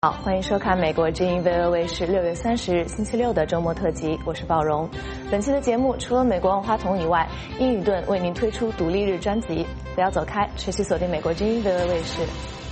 好，欢迎收看美国之音 VOA 卫视6月30日星期六的周末特辑，我是鲍荣。本期的节目除了美国万花筒以外，英语盾为您推出独立日专辑。不要走开，持续锁定美国之音 VOA 卫视。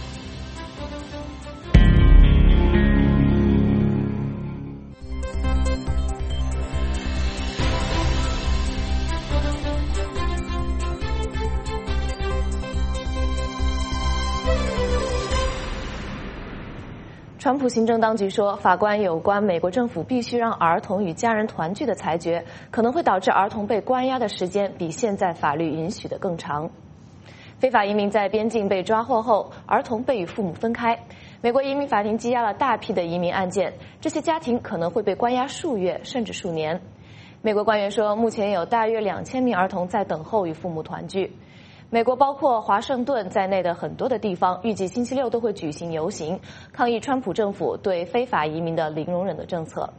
川普行政当局说，法官有关美国政府必须让儿童与家人团聚的裁决，可能会导致儿童被关押的时间比现在法律允许的更长。非法移民在边境被抓获后，儿童被与父母分开。美国移民法庭积压了大批的移民案件，这些家庭可能会被关押数月甚至数年。美国官员说，目前有大约2000名儿童在等候与父母团聚。美国包括华盛顿在内的很多的地方，预计星期六都会举行游行，抗议川普政府对非法移民的零容忍的政策。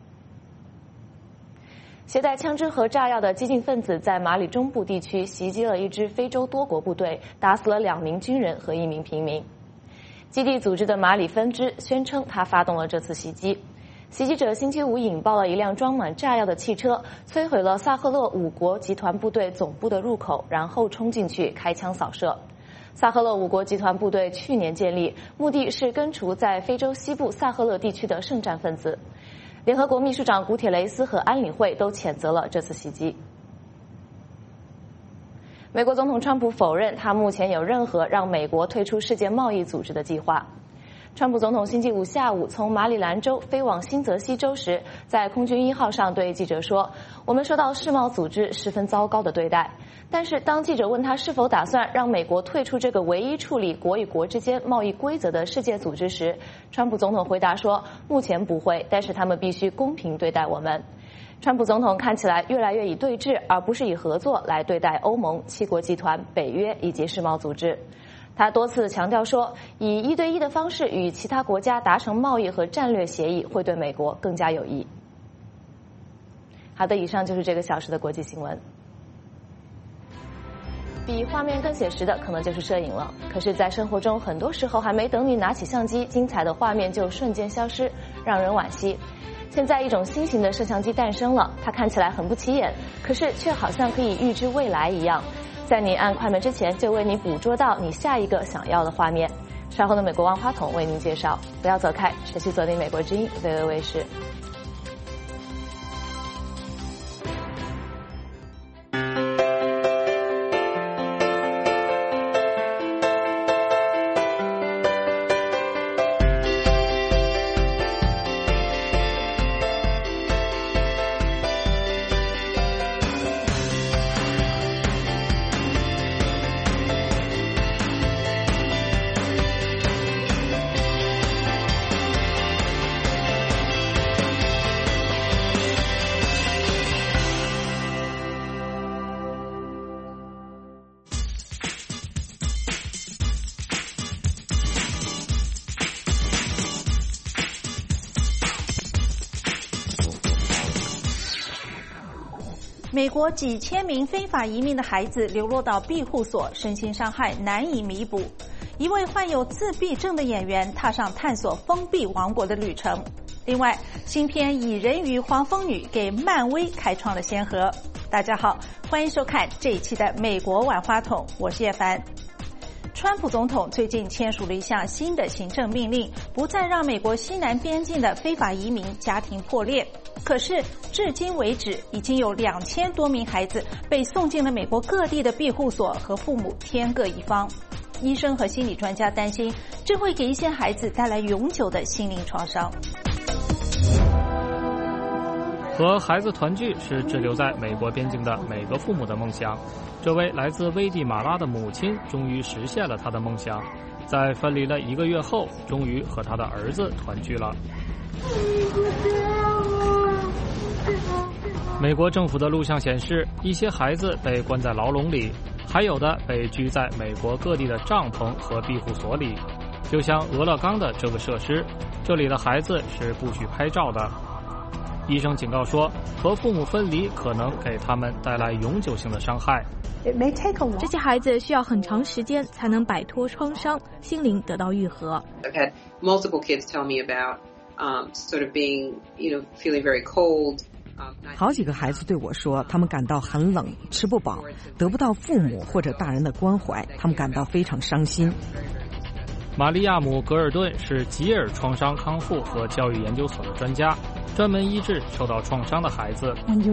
携带枪支和炸药的激进分子在马里中部地区袭击了一支非洲多国部队，打死了2名军人和1名平民。基地组织的马里分支宣称他发动了这次袭击。袭击者星期五引爆了一辆装满炸药的汽车，摧毁了萨赫勒5国集团部队总部的入口，然后冲进去开枪扫射。萨赫勒5国集团部队去年建立，目的是根除在非洲西部萨赫勒地区的圣战分子。联合国秘书长古铁雷斯和安理会都谴责了这次袭击。美国总统川普否认他目前有任何让美国退出世界贸易组织的计划。川普总统星期五下午从马里兰州飞往新泽西州时，在空军1号上对记者说，我们受到世贸组织十分糟糕的对待。但是当记者问他是否打算让美国退出这个唯一处理国与国之间贸易规则的世界组织时，川普总统回答说，目前不会，但是他们必须公平对待我们。川普总统看起来越来越以对峙而不是以合作来对待欧盟、7国集团、北约以及世贸组织。他多次强调说，以1对1的方式与其他国家达成贸易和战略协议会对美国更加有益。好的，以上就是这个小时的国际新闻。比画面更写实的可能就是摄影了，可是在生活中很多时候还没等你拿起相机，精彩的画面就瞬间消失，让人惋惜。现在一种新型的摄像机诞生了，它看起来很不起眼，可是却好像可以预知未来一样，在你按快门之前就为你捕捉到你下一个想要的画面。稍后的美国万花筒为您介绍，不要走开，持续锁定美国之音 VOA 卫视。 美国几千名非法移民的孩子流落到庇护所，身心伤害难以弥补。一位患有自闭症的演员踏上探索封闭王国的旅程。另外，新片《蚁人与黄蜂女》给漫威开创了先河。大家好，欢迎收看这一期的美国晚花筒，我是叶凡。川普总统最近签署了一项新的行政命令，不再让美国西南边境的非法移民家庭破裂。可是至今为止，已经有2000多名孩子被送进了美国各地的庇护所，和父母天各一方。医生和心理专家担心，这会给一些孩子带来永久的心灵创伤。 和孩子团聚是滞留在美国边境的每个父母的梦想。这位来自危地马拉的母亲终于实现了她的梦想，在分离了1个月后，终于和她的儿子团聚了。美国政府的录像显示，一些孩子被关在牢笼里，还有的被拘在美国各地的帐篷和庇护所里。就像俄勒冈的这个设施，这里的孩子是不许拍照的。 医生警告说，和父母分离可能给他们带来永久性的伤害。 这些孩子需要很长时间才能摆脱创伤，心灵得到愈合。 I've had multiple kids tell me about sort of being, feeling very cold. 好几个孩子对我说，他们感到很冷，吃不饱，得不到父母或者大人的关怀，他们感到非常伤心。 玛利亚姆·格尔顿是吉尔创伤康复和教育研究所的专家，专门医治受到创伤的孩子。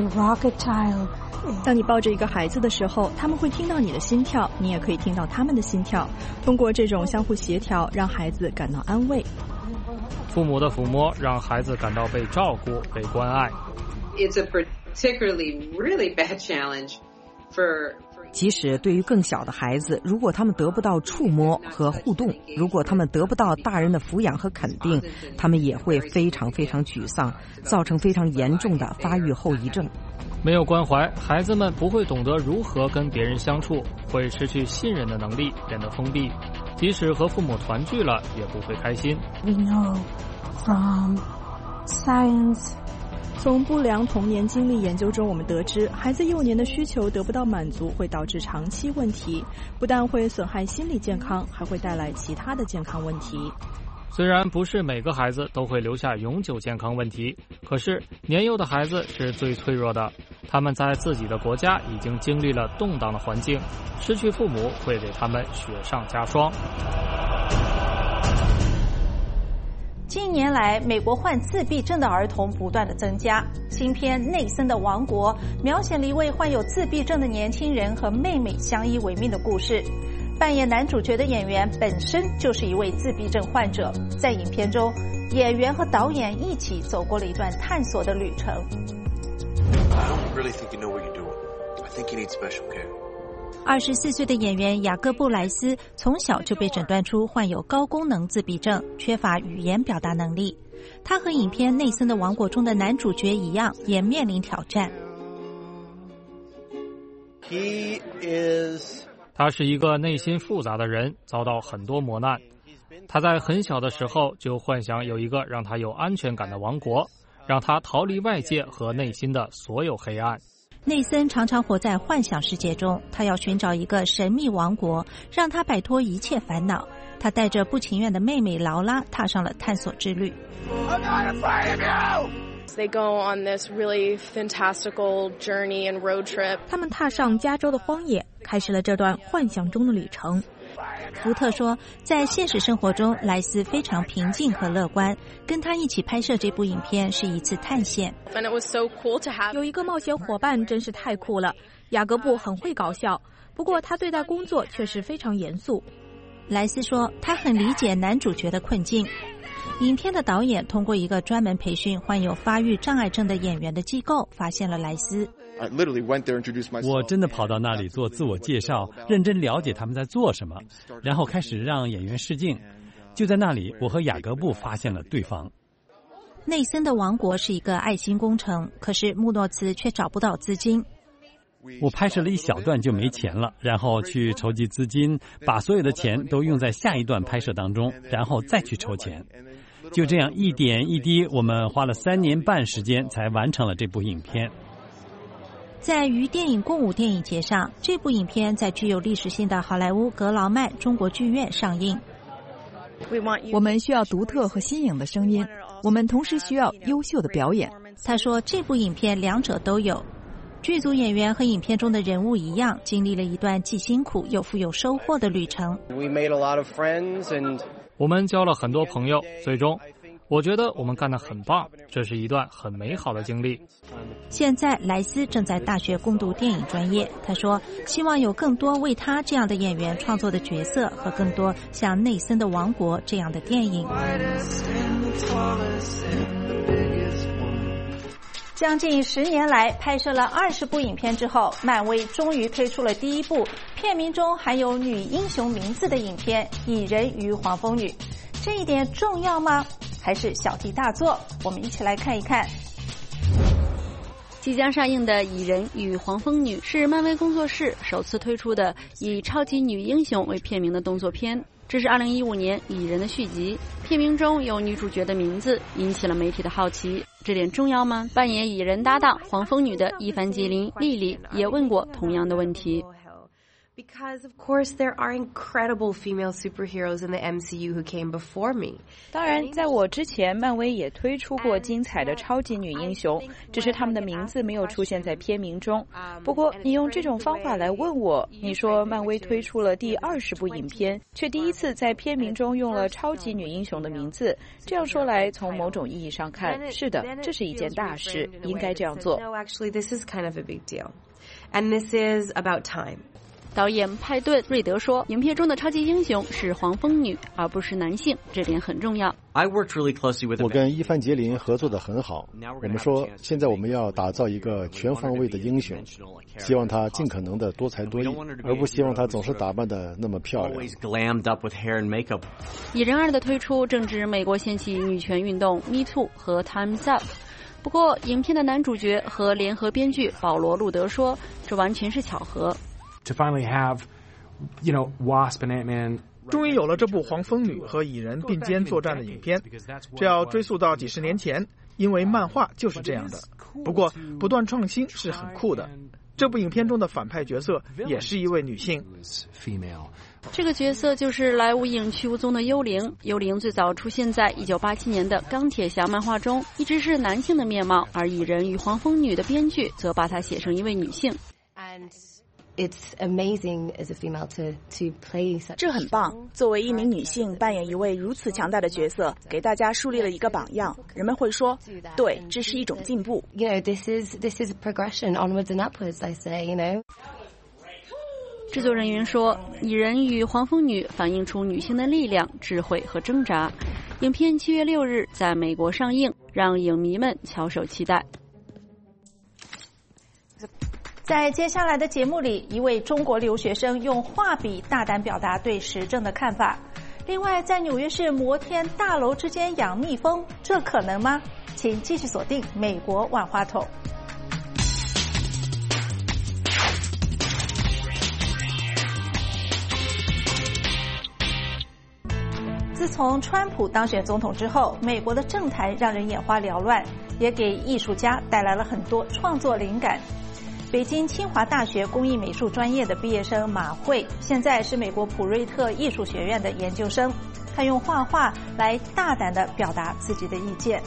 当你抱着一个孩子的时候，他们会听到你的心跳，你也可以听到他们的心跳。通过这种相互协调，让孩子感到安慰。 父母的抚摸让孩子感到被照顾、被关爱。 It's a particularly really bad challenge for. 即使对于更小的孩子，如果他们得不到触摸和互动，如果他们得不到大人的抚养和肯定，他们也会非常非常沮丧，造成非常严重的发育后遗症。 没有关怀，孩子们不会懂得如何跟别人相处，会失去信任的能力，变得封闭。即使和父母团聚了，也不会开心。 We know from science. 从不良童年经历研究中，我们得知，孩子幼年的需求得不到满足，会导致长期问题，不但会损害心理健康，还会带来其他的健康问题。 虽然不是每个孩子都会留下永久健康问题，可是年幼的孩子是最脆弱的，他们在自己的国家已经经历了动荡的环境，失去父母会给他们雪上加霜。 近年来，美国患自闭症的儿童不断的增加。新片《内森的王国》描写了一位患有自闭症的年轻人和妹妹相依为命的故事。扮演男主角的演员本身就是一位自闭症患者。在影片中，演员和导演一起走过了一段探索的旅程。24岁的演员雅各布·莱斯从小就被诊断出患有高功能自闭症，缺乏语言表达能力。他和影片《内森的王国》中的男主角一样，也面临挑战。 他是一个内心复杂的人，遭到很多磨难。他在很小的时候就幻想有一个让他有安全感的王国，让他逃离外界和内心的所有黑暗。 内森常常活在幻想世界中，他要寻找一个神秘王国，让他摆脱一切烦恼。他带着不情愿的妹妹劳拉踏上了探索之旅。 They go on this really fantastical journey and road trip. 他们踏上加州的荒野，开始了这段幻想中的旅程。 福特说，在现实生活中，莱斯非常平静和乐观。跟他一起拍摄这部影片是一次探险。 And it was so cool to have. 有一个冒险伙伴真是太酷了。雅各布很会搞笑，不过他对待工作却是非常严肃。 莱斯说，他很理解男主角的困境。影片的导演通过一个专门培训患有发育障碍症的演员的机构，发现了莱斯。 我真的跑到那里做自我介绍，认真了解他们在做什么，然后开始让演员试镜。就在那里，我和雅各布发现了对方。 内森的王国是一个爱心工程，可是穆诺茨却找不到资金。 我拍摄了一小段就没钱了，然后去筹集资金，把所有的钱都用在下一段拍摄当中，然后再去筹钱。就这样一点一滴，我们花了3年半时间才完成了这部影片。 在于电影共舞电影节上，这部影片在具有历史性的好莱坞格劳麦中国剧院上映。 我们需要独特和新颖的声音，我们同时需要优秀的表演。 他说，这部影片两者都有。剧组演员和影片中的人物一样，经历了一段既辛苦又富有收获的旅程。 我们交了很多朋友，最终我觉得我们干得很棒，这是一段很美好的经历。 现在莱斯正在大学攻读电影专业，他说希望有更多为他这样的演员创作的角色和更多像内森的王国这样的电影。将近10年来拍摄了20部影片之后，漫威终于推出了第一部片名中含有女英雄名字的影片《蚁人与黄蜂女》。这一点重要吗？还是小题大做？我们一起来看一看。 即将上映的《蚁人与黄蜂女》是漫威工作室首次推出的以超级女英雄为片名的动作片。 这是2015年《蚁人》的续集，片名中有女主角的名字，引起了媒体的好奇。这点重要吗？扮演蚁人搭档黄蜂女的伊凡杰林·莉莉也问过同样的问题。 Because, of course, there are incredible female superheroes in the MCU who came before me. 当然，在我之前，漫威也推出过精彩的超级女英雄，只是他们的名字没有出现在片名中。不过，你用这种方法来问我，你说漫威推出了第20部影片，却第一次在片名中用了超级女英雄的名字，这样说来，从某种意义上看，是的，这是一件大事，应该这样做。 No, actually, this is kind of a big deal. And this is about time. 导演派顿·瑞德说，影片中的超级英雄是黄蜂女，而不是男性，这点很重要。 我跟伊凡杰林合作得很好。我们说，现在我们要打造一个全方位的英雄，希望他尽可能的多才多艺，而不希望他总是打扮得那么漂亮。 蚁人2的推出正值美国掀起女权运动 Me Too 和 Time's Up。不过，影片的男主角和联合编剧保罗·路德说，这完全是巧合。 To finally have, Wasp and Ant-Man. 终于有了这部黄蜂女和蚁人并肩作战的影片，这要追溯到几十年前，因为漫画就是这样的。不过，不断创新是很酷的。这部影片中的反派角色也是一位女性。 这个角色就是来无影去无踪的幽灵。幽灵最早出现在1987年的钢铁侠漫画中，一直是男性的面貌，而蚁人与黄蜂女的编剧则把她写成一位女性。 It's amazing as a female to play such. 这很棒，作为一名女性扮演一位如此强大的角色，给大家树立了一个榜样。人们会说，对，这是一种进步。 This is progression, onwards and upwards. I say, 制作人员说，蚁人与黄蜂女反映出女性的力量、智慧和挣扎。影片7月6日在美国上映，让影迷们翘首期待。 在接下来的节目里，一位中国留学生用画笔大胆表达对时政的看法。另外，在纽约市摩天大楼之间养蜜蜂，这可能吗？请继续锁定美国万花筒。自从川普当选总统之后，美国的政坛让人眼花缭乱，也给艺术家带来了很多创作灵感。北京清华大学工艺美术专业的毕业生马慧，现在是美国普瑞特艺术学院的研究生。他用画画来大胆地表达自己的意见。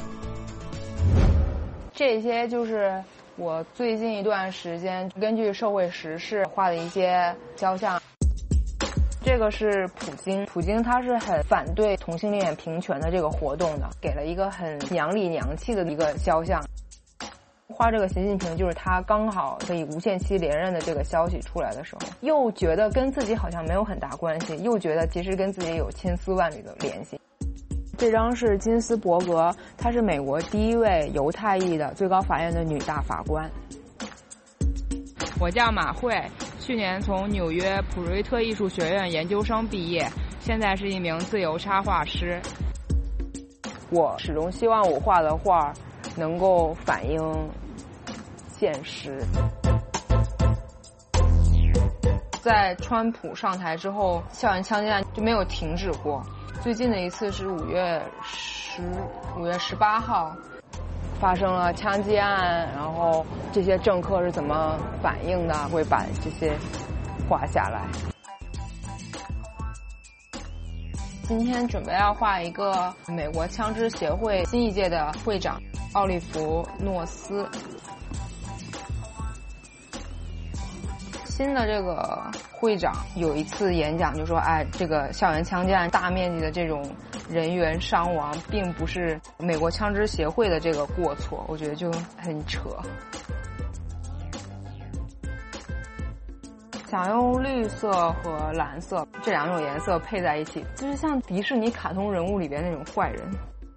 这些就是我最近一段时间根据社会时事画的一些肖像。这个是普京，普京他是很反对同性恋平权的这个活动的，给了一个很娘里娘气的一个肖像。画这个习近平就是他刚好可以无限期连任的这个消息出来的时候，又觉得跟自己好像没有很大关系，又觉得其实跟自己有千丝万缕的联系。这张是金斯伯格，她是美国第一位犹太裔的最高法院的女大法官。我叫马慧，去年从纽约普瑞特艺术学院研究生毕业，现在是一名自由插画师。我始终希望我画的画能够反映现实。在川普上台之后，校园枪击案就没有停止过。最近的一次是5月18号发生了枪击案，然后这些政客是怎么反应的，会把这些画下来。今天准备要画一个美国枪支协会新一届的会长奥利弗·诺斯。新的这个会长有一次演讲就说，这个校园枪击案大面积的这种人员伤亡并不是美国枪支协会的这个过错，我觉得就很扯。想用绿色和蓝色这两种颜色配在一起，就是像迪士尼卡通人物里边那种坏人。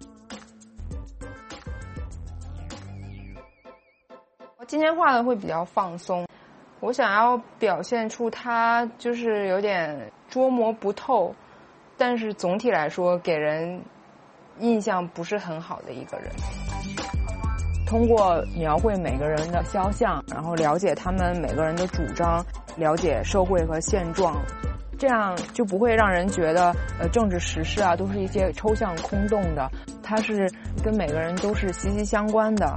我今天画的会比较放松，我想要表现出他就是有点捉摸不透，但是总体来说给人印象不是很好的一个人。通过描绘每个人的肖像，然后了解他们每个人的主张，了解社会和现状， 这样就不会让人觉得政治时事啊都是一些抽象空洞的，它是跟每个人都是息息相关的。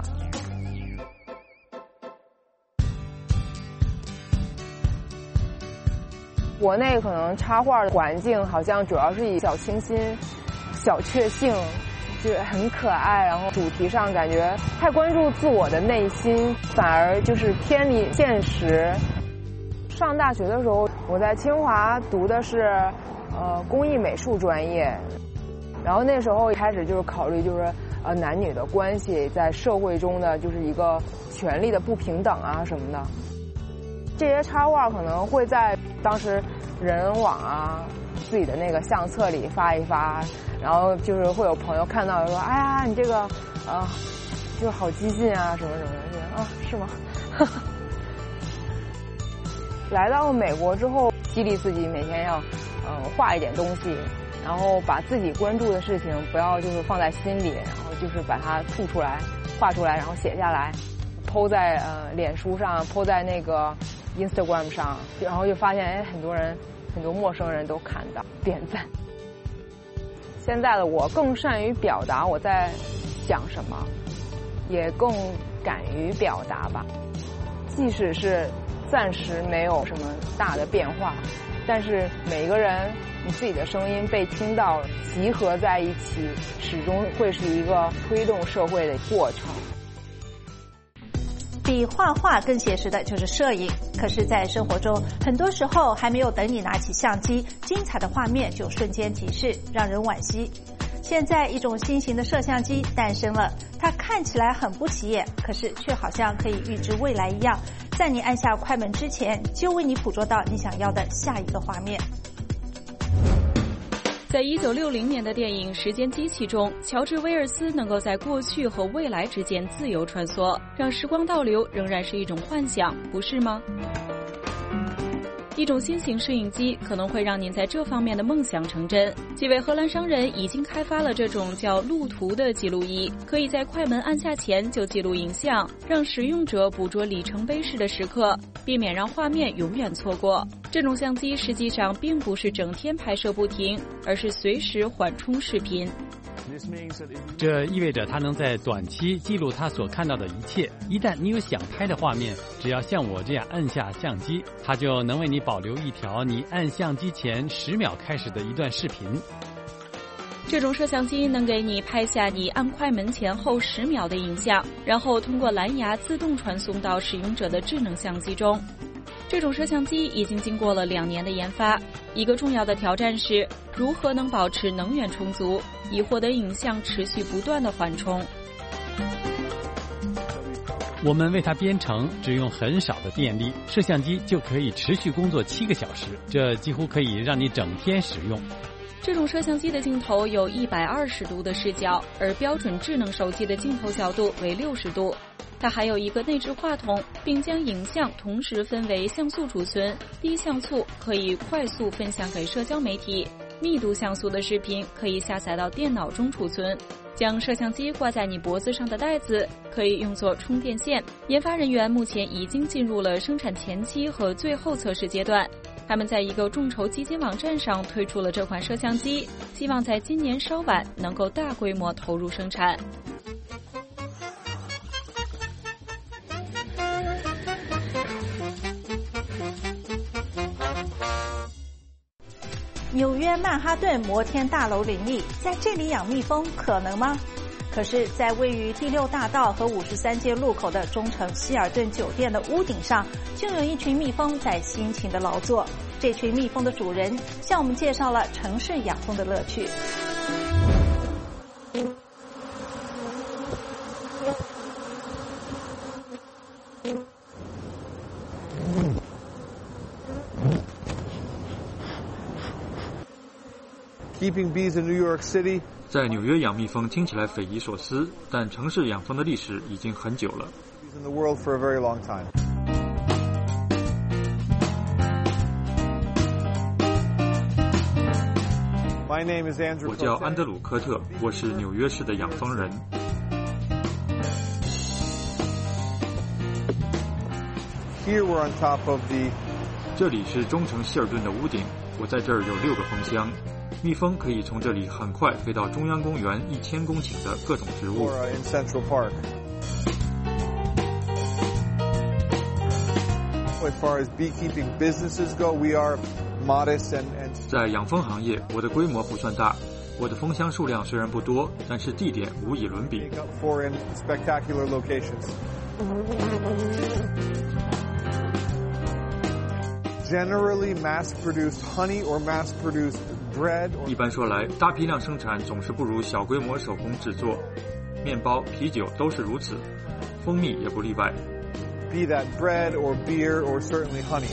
国内可能插画的环境好像主要是以小清新、小确幸，就是很可爱，然后主题上感觉太关注自我的内心，反而就是偏离现实。上大学的时候，我在清华读的是工艺美术专业，然后那时候开始就是考虑就是男女的关系在社会中的就是一个权力的不平等啊什么的。这些插画可能会在当时人人网啊自己的那个相册里发一发，然后就是会有朋友看到说，哎呀你这个就是好激进啊什么什么的，啊是吗？来到美国之后，激励自己每天要画一点东西，然后把自己关注的事情不要就是放在心里，然后就是把它吐出来、画出来，然后写下来，po在脸书上，po在那个 Instagram 上，然后就发现很多陌生人都看到点赞。现在的我更善于表达我在想什么，也更敢于表达吧。即使是暂时没有什么大的变化，但是每个人你自己的声音被听到，集合在一起，始终会是一个推动社会的过程。 比画画更写实的就是摄影，可是在生活中很多时候还没有等你拿起相机，精彩的画面就瞬间即逝，让人惋惜。现在一种新型的摄像机诞生了，它看起来很不起眼，可是却好像可以预知未来一样，在你按下快门之前就为你捕捉到你想要的下一个画面。 在1960年的电影《时间机器》中，乔治·威尔斯能够在过去和未来之间自由穿梭，让时光倒流仍然是一种幻想，不是吗？一种新型摄影机可能会让您在这方面的梦想成真。几位荷兰商人已经开发了这种叫路图的记录仪，可以在快门按下前就记录影像，让使用者捕捉里程碑式的时刻，避免让画面永远错过。这种相机实际上并不是整天拍摄不停，而是随时缓冲视频。 这意味着它能在短期记录它所看到的一切。一旦你有想拍的画面，只要像我这样按下相机，它就能为你保留一条你按相机前10秒开始的一段视频。 这种摄像机能给你拍下你按快门前后10秒的影像，然后通过蓝牙自动传送到使用者的智能相机中。这种摄像机已经经过了2年的研发，一个重要的挑战是如何能保持能源充足，以获得影像持续不断的缓冲。 我们为它编程，只用很少的电力，摄像机就可以持续工作7个小时，这几乎可以让你整天使用。 这种摄像机的镜头有120度的视角，而标准智能手机的镜头角度为60度。它还有一个内置话筒，并将影像同时分为像素储存、低像素可以快速分享给社交媒体，密度像素的视频可以下载到电脑中储存。将摄像机挂在你脖子上的带子可以用作充电线。研发人员目前已经进入了生产前期和最后测试阶段。他们在一个众筹基金网站上推出了这款摄像机，希望在今年稍晚能够大规模投入生产。 纽约曼哈顿摩天大楼林立，在这里养蜜蜂可能吗？可是，在位于第6大道和53街路口的中城希尔顿酒店的屋顶上，就有一群蜜蜂在辛勤的劳作。这群蜜蜂的主人向我们介绍了城市养蜂的乐趣。 Keeping bees in New York City. 在纽约养蜜蜂听起来匪夷所思，但城市养蜂的历史已经很久了。 In the world for a very long time. 我叫安德鲁·科特，我是纽约市的养蜂人。 Here we're on top of the. 这里是中城希尔顿的屋顶， 我在这儿有6个蜂箱，蜜蜂可以从这里很快飞到中央公园1000公顷的各种植物。 As far as beekeeping businesses go, we are modest and 在养蜂行业，我的规模不算大，我的蜂箱数量虽然不多，但是地点无以伦比。 for in spectacular locations. Generally, mass-produced honey or mass-produced bread. 一般说来，大批量生产总是不如小规模手工制作。面包、啤酒都是如此，蜂蜜也不例外。 Be that bread or beer or certainly honey.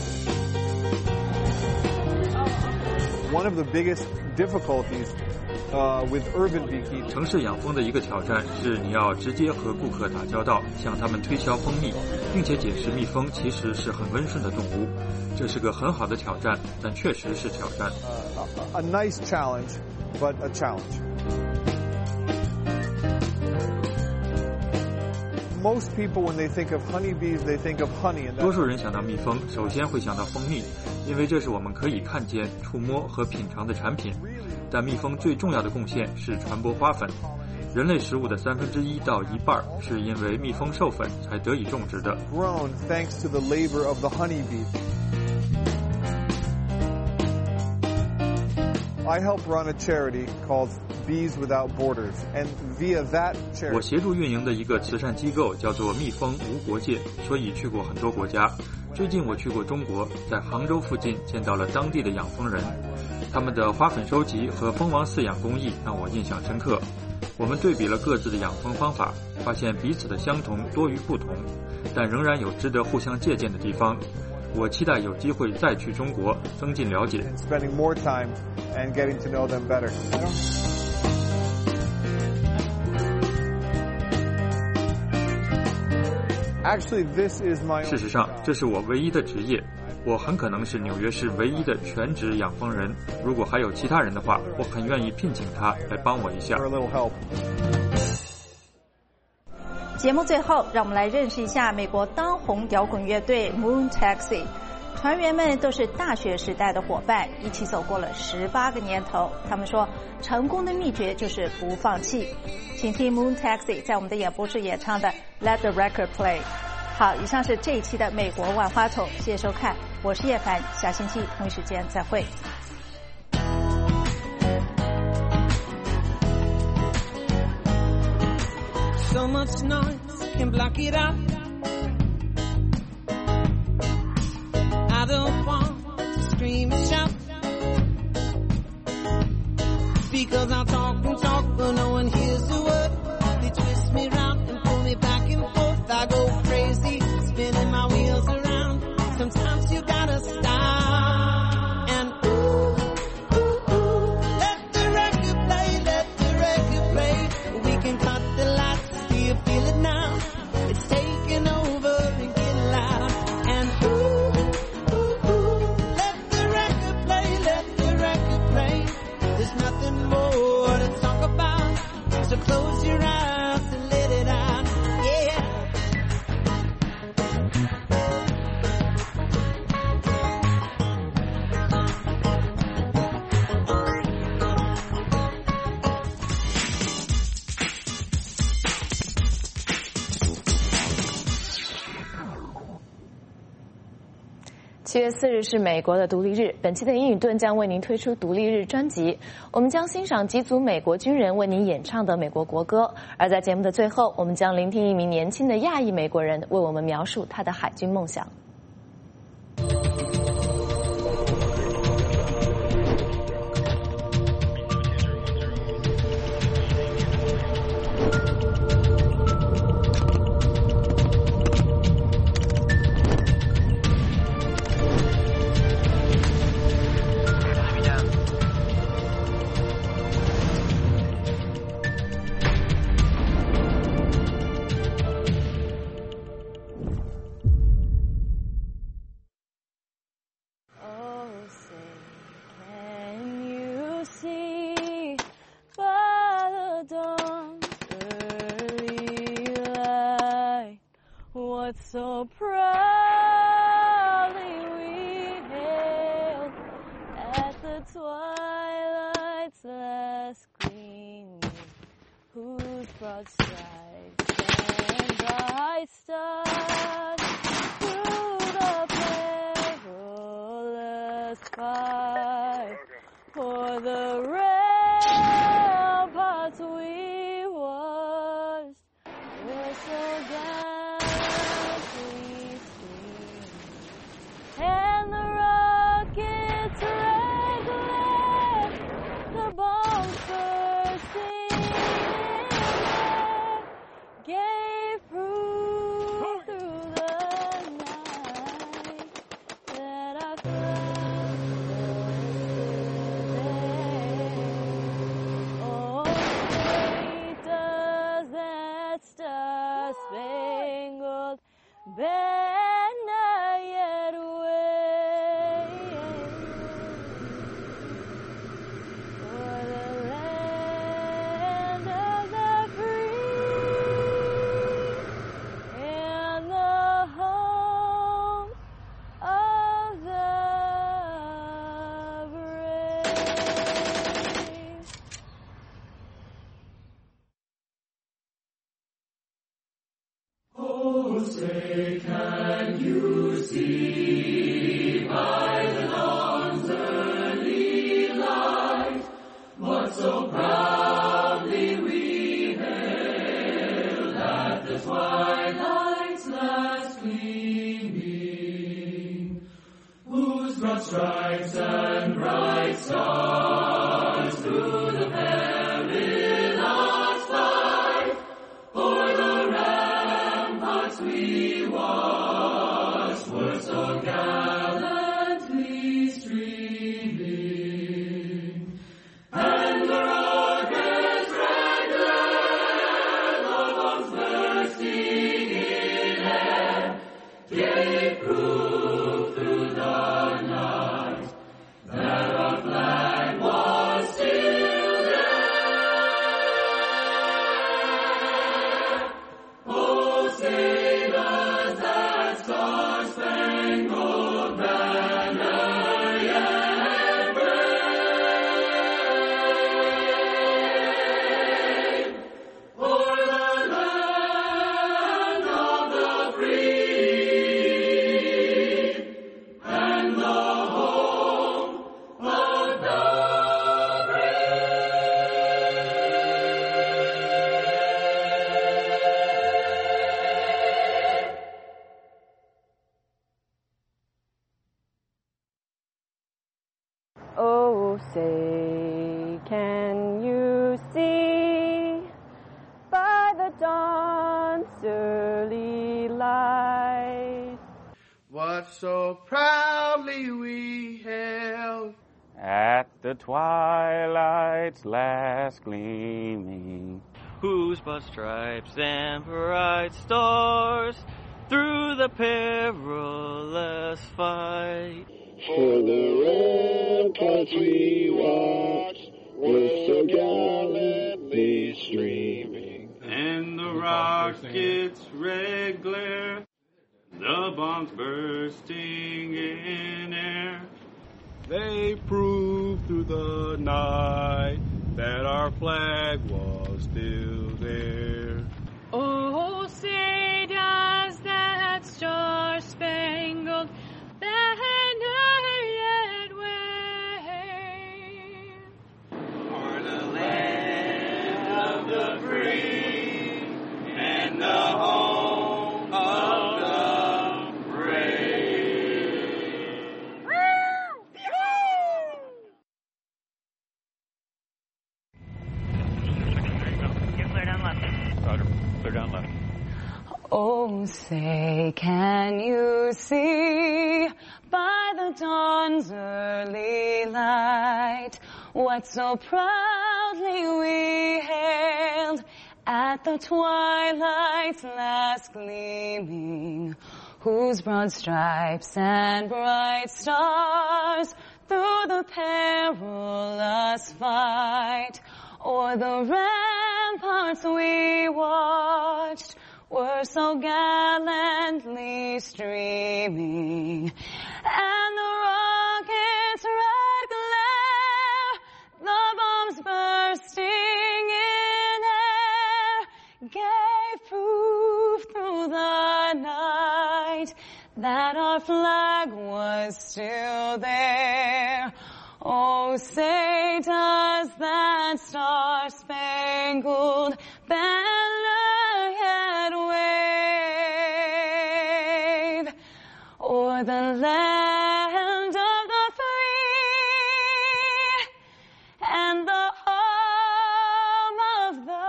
One of the biggest difficulties with urban beekeeping. 城市养蜂的一个挑战是你要直接和顾客打交道，向他们推销蜂蜜，并且解释蜜蜂其实是很温顺的动物。这是个很好的挑战，但确实是挑战。 A nice challenge, but a challenge. Most people, when they think of honeybees, they think of honey. 多数人想到蜜蜂，首先会想到蜂蜜，因为这是我们可以看见、触摸和品尝的产品。但蜜蜂最重要的贡献是传播花粉。人类食物的1/3到1半是因为蜜蜂授粉才得以种植的。 Grown thanks to the labor of the honeybee. I help run a charity called Bees Without Borders, and via that charity, 我协助运营的一个慈善机构叫做蜜蜂无国界，所以去过很多国家。最近我去过中国，在杭州附近见到了当地的养蜂人，他们的花粉收集和蜂王饲养工艺让我印象深刻。我们对比了各自的养蜂方法，发现彼此的相同多于不同，但仍然有值得互相借鉴的地方。我期待有机会再去中国，增进了解。 Spending more time and getting to know them better. Actually, this is my. 事实上，这是我唯一的职业。我很可能是纽约市唯一的全职养蜂人。如果还有其他人的话，我很愿意聘请他来帮我一下。 节目最后，让我们来认识一下美国当红摇滚乐队 Moon Taxi。团员们都是大学时代的伙伴，一起走过了18个年头。他们说，成功的秘诀就是不放弃。请听 Moon Taxi 在我们的演播室演唱的 Let the Record Play。好，以上是这一期的美国万花筒，谢谢收看，我是叶凡，下星期同一时间再会。 So much noise can block it out. I don't want to scream and shout, because I talk and talk, but no one hears a word. They twist me round and pull me back and forth. I go crazy, spinning my wheels around. Sometimes you gotta stop and ooh, ooh, ooh. Let the record play, let the record play. We can cut the lights, do you feel it now? It's taking over and getting loud. And ooh, ooh, ooh. Let the record play, let the record play. There's nothing more to talk about, so close your eyes and let it out. Yeah. 7月4日是美国的独立日，本期的英语盾将为您推出独立日专辑，我们将欣赏几组美国军人为您演唱的美国国歌，而在节目的最后，我们将聆听一名年轻的亚裔美国人为我们描述他的海军梦想。So proudly we hailed at broad stripes and bright stars through the perilous fight. For the ramparts we watched were so gallantly streamed, and the rockets red glare, the bombs bursting in air, gave proof through the night that our flag was still there. Oh, great does that star-spangled banner yet wave for the land of the free and the home of the brave. Oh, say, can you see by the dawn's early light what so proudly we hailed at the twilight's last gleaming, whose broad stripes and bright stars through the perilous fight o'er the ramparts we watched were so gallantly streaming, and the rockets red glare, the bombs bursting in air, gave proof through the night that our flag was still there. Oh, say does that star-spangled banner yet wave o'er the land of the free and the home of the Oh, say, can you see by the dawn's early light what so proudly we hailed at the twilight's last gleaming, whose broad stripes and bright stars through the perilous fight? For the ramparts we watched were so gallantly streaming, and the rockets' red glare, the bombs bursting in air, they proved through the night that our flag was still there. Oh, say does that star-spangled banner yet wave For the land of the free and the home of the brave. Clear down left. Roger. Clear down left. Oh, say, can you see by the dawn's early light what so proudly we hailed at the twilight's last gleaming, whose broad stripes and bright stars through the perilous fight o'er the ramparts we watched were so gallantly streaming, and the rockets' red glare, the bombs bursting in air, gave proof through the night that our flag was still there. Oh, say does that star-spangled banner yet wave o'er the land of the free and the home of the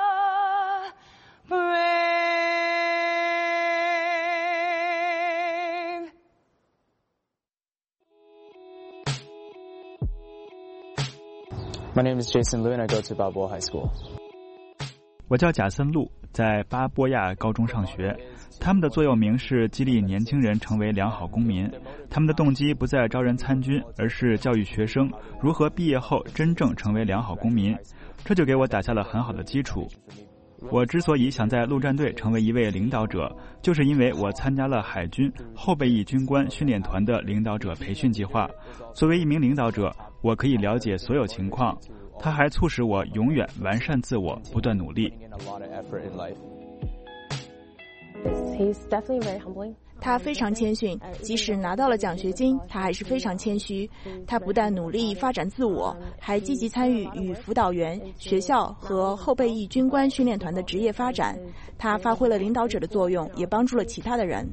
brave. My name is Jason Liu and I go to Balboa High School. 我叫贾森路，在巴波亚高中上学。他们的座右铭是激励年轻人成为良好公民。他们的动机不在招人参军，而是教育学生如何毕业后真正成为良好公民。这就给我打下了很好的基础。我之所以想在陆战队成为一位领导者，就是因为我参加了海军后备役军官训练团的领导者培训计划。作为一名领导者，我可以了解所有情况，它还促使我永远完善自我，不断努力。 他非常谦逊，即使拿到了奖学金，他还是非常谦虚。他不但努力发展自我，还积极参与与辅导员、学校和后备役军官训练团的职业发展。他发挥了领导者的作用，也帮助了其他的人。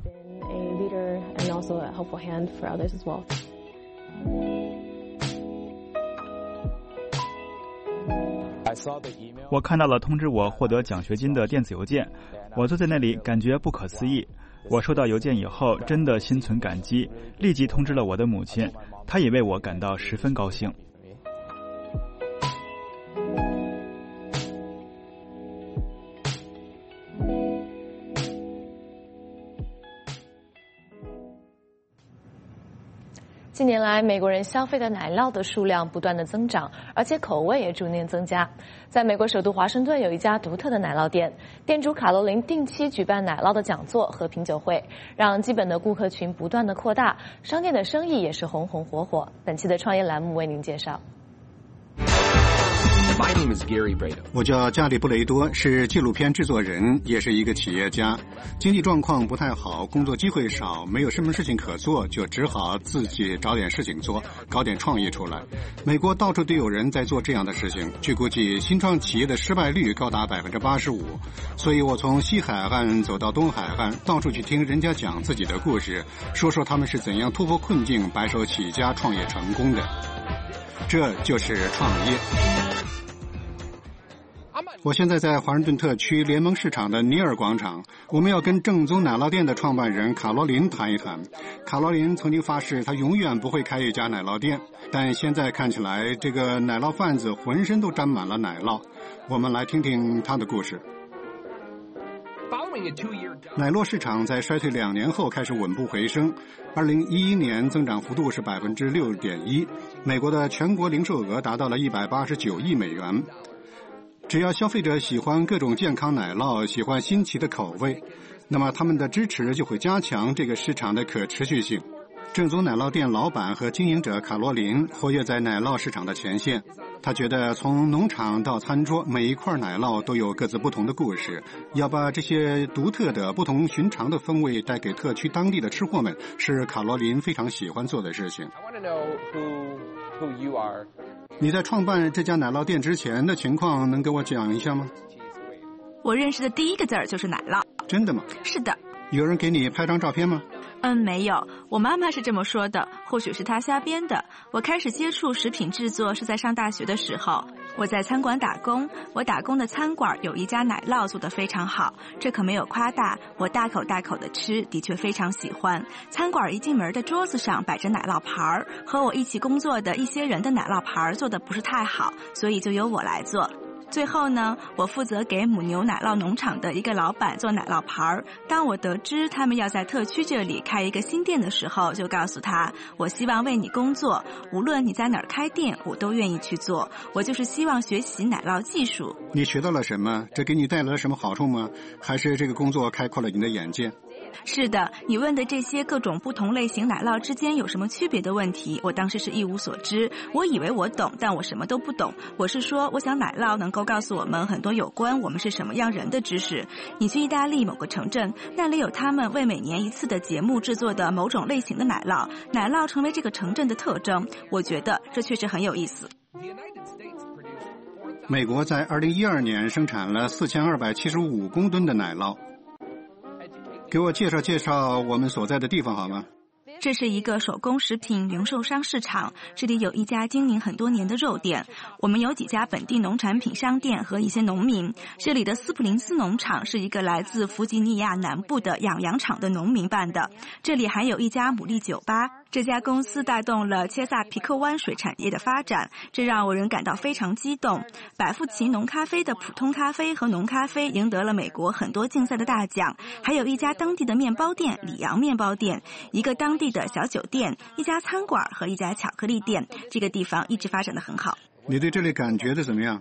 我看到了通知我获得奖学金的电子邮件，我坐在那里感觉不可思议。我收到邮件以后真的心存感激，立即通知了我的母亲，她也为我感到十分高兴。 近年来，美国人消费的奶酪的数量不断的增长，而且口味也逐年增加。在美国首都华盛顿有一家独特的奶酪店，店主卡罗琳定期举办奶酪的讲座和品酒会，让基本的顾客群不断的扩大，商店的生意也是红红火火。本期的创业栏目为您介绍。 我叫加里布雷多，是纪录片制作人，也是一个企业家。经济状况不太好，工作机会少，没有什么事情可做，就只好自己找点事情做，搞点创意出来。美国到处都有人在做这样的事情，据估计新创企业的失败率高达 85%。所以我从西海岸走到东海岸，到处去听人家讲自己的故事，说说他们是怎样突破困境，白手起家创业成功的。这就是创业。我现在在华盛顿特区联盟市场的尼尔广场，我们要跟正宗奶酪店的创办人卡罗琳谈一谈。卡罗琳曾经发誓她永远不会开一家奶酪店，但现在看起来这个奶酪贩子浑身都沾满了奶酪。我们来听听他的故事。奶酪市场在衰退2年后开始稳步回升，2011年增长幅度是 6.1%， 美国的全国零售额达到了189亿美元。只要消费者喜欢各种健康奶酪，喜欢新奇的口味，那么他们的支持就会加强这个市场的可持续性。正宗奶酪店老板和经营者卡罗琳活跃在奶酪市场的前线。他觉得从农场到餐桌，每一块奶酪都有各自不同的故事，要把这些独特的不同寻常的风味带给特区当地的吃货们，是卡罗琳非常喜欢做的事情。你在创办这家奶酪店之前的情况能给我讲一下吗？ 我认识的第一个字儿就是奶酪。 真的吗？ 是的。 有人给你拍张照片吗？ 没有，我妈妈是这么说的，或许是她瞎编的。我开始接触食品制作是在上大学的时候，我在餐馆打工，我打工的餐馆有一家奶酪做得非常好，这可没有夸大，我大口大口的吃，的确非常喜欢。餐馆一进门的桌子上摆着奶酪盘，和我一起工作的一些人的奶酪盘做得不是太好，所以就由我来做。最后呢，我负责给母牛奶酪农场的一个老板做奶酪盘。当我得知他们要在特区这里开一个新店的时候，就告诉他，我希望为你工作，无论你在哪儿开店，我都愿意去做。我就是希望学习奶酪技术。 你学到了什么？这给你带来了什么好处吗？还是这个工作开阔了你的眼界？ 是的，你问的这些各种不同类型奶酪之间有什么区别的问题，我当时是一无所知。我以为我懂，但我什么都不懂。我是说，我想奶酪能够告诉我们很多有关我们是什么样人的知识。你去意大利某个城镇，那里有他们为每年一次的节目制作的某种类型的奶酪，奶酪成为这个城镇的特征。我觉得这确实很有意思。 美国在2012年生产了4275公吨的奶酪。给我介绍介绍我们所在的地方好吗？ 这是一个手工食品零售商市场，这里有一家经营很多年的肉店，我们有几家本地农产品商店和一些农民。这里的斯普林斯农场是一个来自弗吉尼亚南部的养羊场的农民办的，这里还有一家牡蛎酒吧。这家公司带动了切萨皮克湾水产业的发展，这让我人感到非常激动。百富奇浓咖啡的普通咖啡和浓咖啡赢得了美国很多竞赛的大奖，还有一家当地的面包店里昂面包店，一个当地的小酒店，一家餐馆和一家巧克力店。这个地方一直发展得很好。 你对这里感觉的怎么样？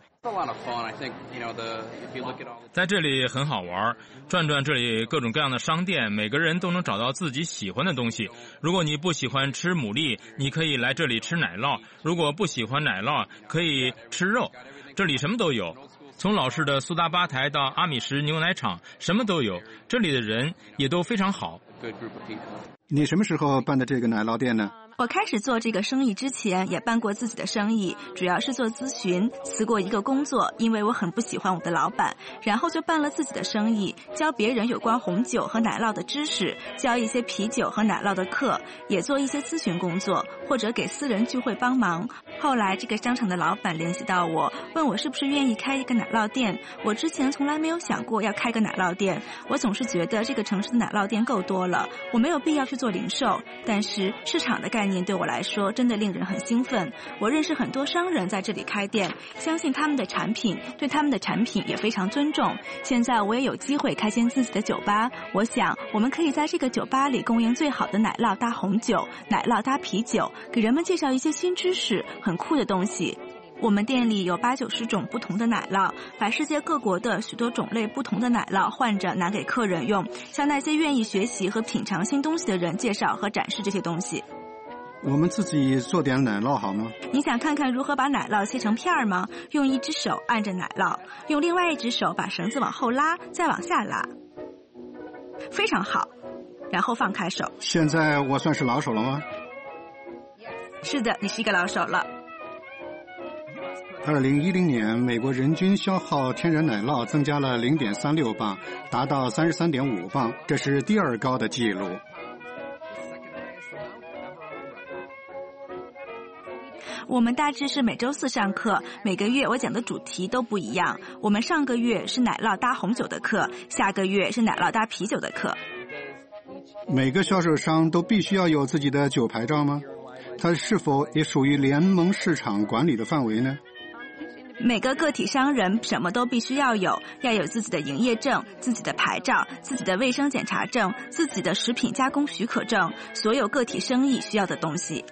在这里很好玩，转转这里各种各样的商店，每个人都能找到自己喜欢的东西。如果你不喜欢吃牡蛎，你可以来这里吃奶酪；如果不喜欢奶酪，可以吃肉。这里什么都有，从老式的苏打吧台到阿米什牛奶厂，什么都有。这里的人也都非常好。 你什么时候办的这个奶酪店呢？ 我开始做这个生意之前也办过自己的生意，主要是做咨询，辞过一个工作，因为我很不喜欢我的老板，然后就办了自己的生意，教别人有关红酒和奶酪的知识，教一些啤酒和奶酪的课，也做一些咨询工作，或者给私人聚会帮忙。后来这个商场的老板联系到我，问我是不是愿意开一个奶酪店。我之前从来没有想过要开个奶酪店，我总是觉得这个城市的奶酪店够多了，我没有必要去做零售，但是市场的概念对我来说真的令人很兴奋。我认识很多商人在这里开店，相信他们的产品，对他们的产品也非常尊重。现在我也有机会开间自己的酒吧，我想我们可以在这个酒吧里供应最好的奶酪搭红酒，奶酪搭啤酒，给人们介绍一些新知识，很酷的东西。我们店里有80-90种不同的奶酪，把世界各国的许多种类不同的奶酪换着拿给客人用，向那些愿意学习和品尝新东西的人介绍和展示这些东西。 我们自己做点奶酪好吗？ 你想看看如何把奶酪切成片儿吗？用一只手按着奶酪，用另外一只手把绳子往后拉，再往下拉。非常好，然后放开手。 现在我算是老手了吗？ 是的，你是一个老手了。 2010年，美国人均消耗天然奶酪增加了0.36磅，达到33.5磅，这是第二高的记录。 我们大致是每周4上课，每个月我讲的主题都不一样。我们上个月是奶酪搭红酒的课，下个月是奶酪搭啤酒的课。 每个销售商都必须要有自己的酒牌照吗？它是否也属于联盟市场管理的范围呢？ 每个个体商人什么都必须要有自己的营业证、自己的牌照、自己的卫生检查证、自己的食品加工许可证，所有个体生意需要的东西。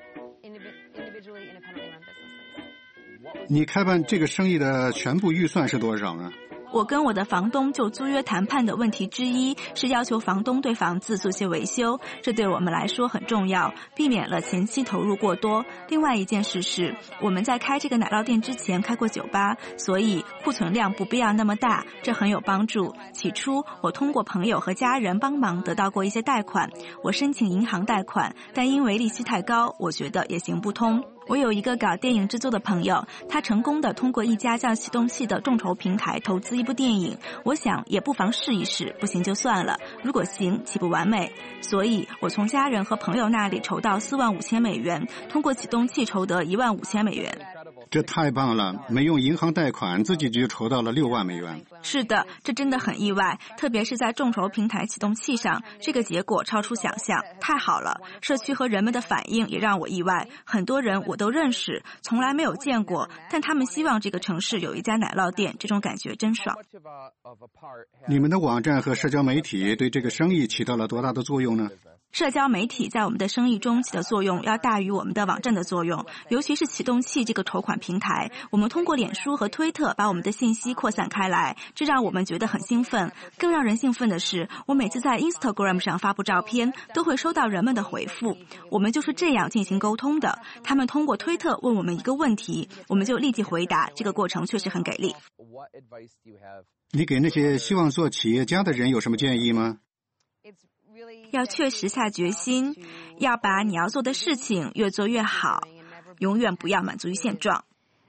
你开办这个生意的全部预算是多少呢？ 我跟我的房东就租约谈判的问题之一是要求房东对房子做些维修，这对我们来说很重要，避免了前期投入过多。另外一件事是，我们在开这个奶酪店之前开过酒吧，所以库存量不必要那么大，这很有帮助。起初我通过朋友和家人帮忙得到过一些贷款，我申请银行贷款，但因为利息太高，我觉得也行不通。我有一个搞电影制作的朋友，他成功的通过一家叫启动器的众筹平台投资一部电影，我想也不妨试一试，不行就算了，如果行岂不完美。所以我从家人和朋友那里筹到$45,000，通过启动器筹得$10,500。 这太棒了，没用银行贷款，自己就筹到了$6万。 是的，这真的很意外，特别是在众筹平台启动器上，这个结果超出想象，太好了。社区和人们的反应也让我意外，很多人我都认识，从来没有见过，但他们希望这个城市有一家奶酪店，这种感觉真爽。 你们的网站和社交媒体对这个生意起到了多大的作用呢？ 社交媒体在我们的生意中起的作用要大于我们的网站的作用，尤其是启动器这个筹款平台。我们通过脸书和推特把我们的信息扩散开来，这让我们觉得很兴奋。更让人兴奋的是，我每次在 Instagram 上发布照片，都会收到人们的回复。我们就是这样进行沟通的。他们通过推特问我们一个问题，我们就立即回答，这个过程确实很给力。 你给那些希望做企业家的人有什么建议吗？ 要确实下决心，要把你要做的事情越做越好，永远不要满足于现状。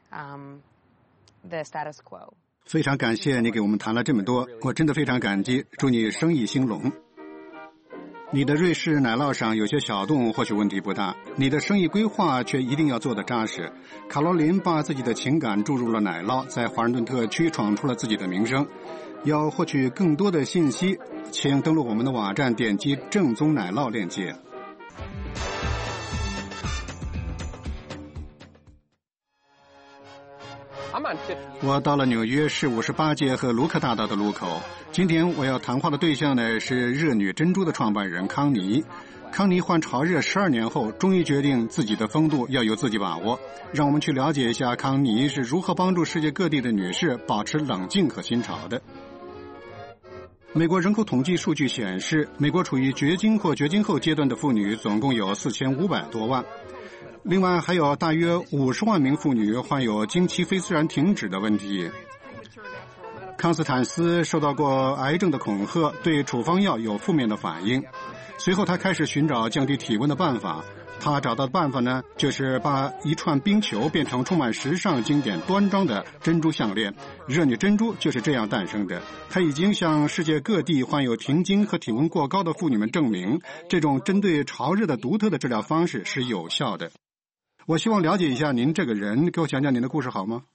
非常感谢你给我们谈了这么多，我真的非常感激，祝你生意兴隆。你的瑞士奶酪上有些小洞或许问题不大，你的生意规划却一定要做得扎实。卡罗琳把自己的情感注入了奶酪，在华盛顿特区闯出了自己的名声。要获取更多的信息，请登录我们的网站，点击正宗奶酪链接。我到了纽约市58街和卢克大道的路口。今天我要谈话的对象呢是热女珍珠的创办人康妮。康妮患潮热12年后，终于决定自己的风度要由自己把握。让我们去了解一下康妮是如何帮助世界各地的女士保持冷静和新潮的。美国人口统计数据显示，美国处于绝经或绝经后阶段的妇女总共有4500多万。另外还有大约50万名妇女患有经期非自然停止的问题。康斯坦斯受到过癌症的恐吓，对处方药有负面的反应。随后他开始寻找降低体温的办法。他找到的办法呢，就是把一串冰球变成充满时尚经典端庄的珍珠项链。热女珍珠就是这样诞生的。它已经向世界各地患有停经和体温过高的妇女们证明，这种针对潮热的独特的治疗方式是有效的。我希望了解一下您这个人，给我讲讲您的故事好吗？